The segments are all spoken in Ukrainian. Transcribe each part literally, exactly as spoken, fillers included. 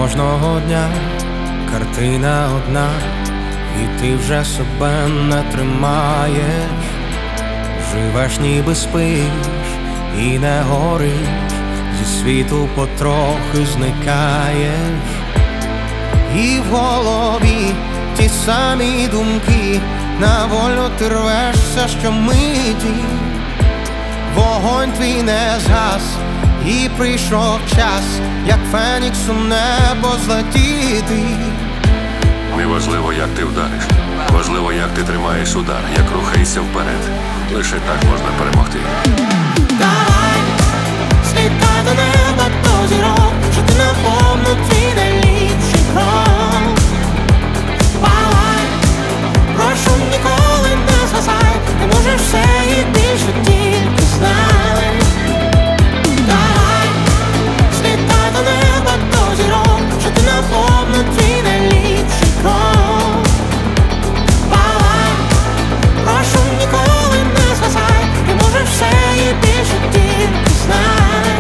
Кожного дня картина одна, і ти вже себе не тримаєш. Живеш, ніби спиш і не гориш, зі світу потрохи зникаєш. І в голові ті самі думки, на волю ти рвешся щомиті. Вогонь твій не згас, і прийшов час, як фенікс у небо злетіти. Неважливо, як ти вдариш, важливо, як ти тримаєш удар, як рухаєшся вперед. Лише так можна перемогти. Давай, злітай до неба, до зірок, що ти наповну твій найліпший крок. Палай, прошу, ніколи не згасай, ти можеш все і більше, тільки знай. Давай, злітай до неба, до зірок, що ти наповну твій найліпший крок. Палай, прошу, ніколи не згасай, ти можеш все і більше, тільки знай.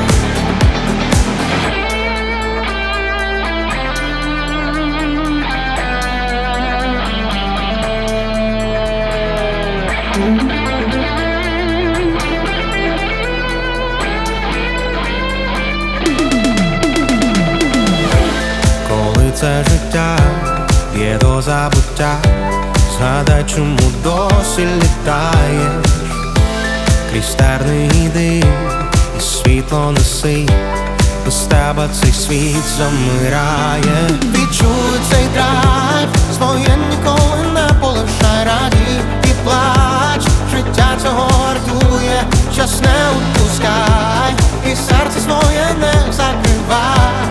Коли це життя б'є до забуття, згадай, чому досі літаєш. Крізь терний дим і світло неси, без тебе цей світ замирає. Відчуй цей драйв, своє ніколи не полишай, радій і плач. Життя цього вартує, час не відпускай, і серце своє не закривай.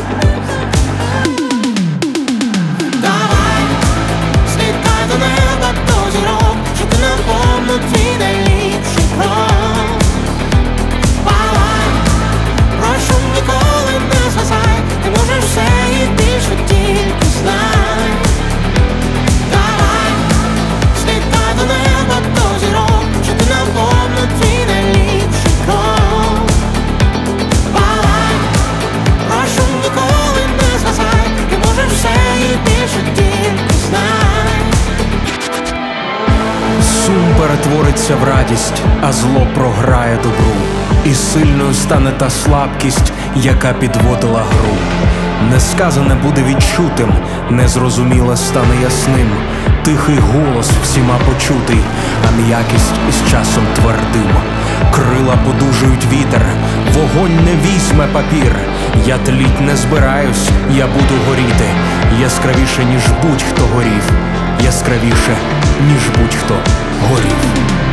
Давай, злітай до неба, до зірок, що ти наповну твій найліпший крок. Палай, прошу, ніколи не згасай, ти можеш все і більше, тільки знай. Давай, злітай до неба, до зірок, що ти наповну твій найліпший крок. Палай, прошу, ніколи не згасай, ти можеш все і більше, тільки знай. Сум перетвориться в радість, а зло програє добру. І сильною стане та слабкість, яка підводила гру. Несказане буде відчутим, незрозуміле стане ясним. Тихий голос всіма почутий, а м'якість із часом твердим. Крила подужують вітер, вогонь не візьме папір. Я тліть не збираюсь, я буду горіти. Яскравіше, ніж будь-хто горів. Яскравіше, ніж будь-хто горів.